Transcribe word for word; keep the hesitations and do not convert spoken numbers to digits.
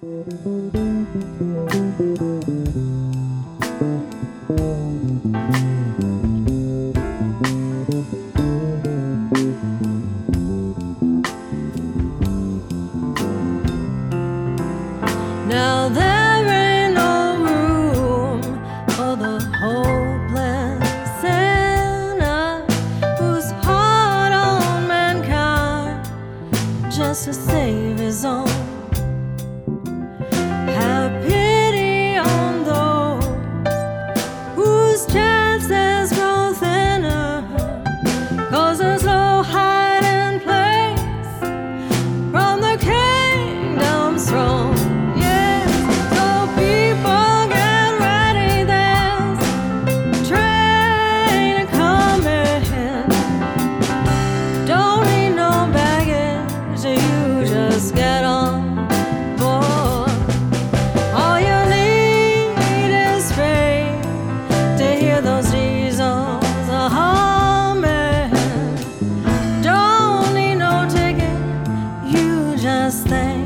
Now there ain't no room for the hopeless sinner who's hard on mankind just to save his own. Have pity on those whose chances grow thinner, 'cause there's no hiding place from the kingdom's throne. Just get on board. All you need is faith to hear those diesels a humming. Don't need no ticket, you just think.